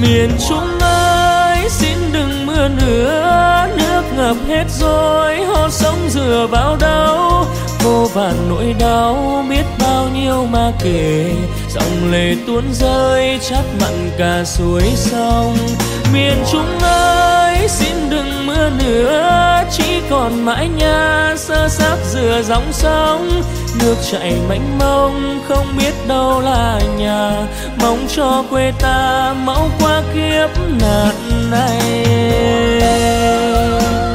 Miền Trung ơi xin đừng mưa nữa, nước ngập hết rồi hò sông dừa vào đâu. Vô vàn nỗi đau biết bao nhiêu mà kể, dòng lệ tuôn rơi chát mặn cả suối sông. Miền Trung ơi xin đừng mưa nữa, chỉ còn mãi nhà sơ xác dừa dòng sông. Nước chảy mênh mông không biết đâu là nhà, mong cho quê ta mau qua kiếp nạn này.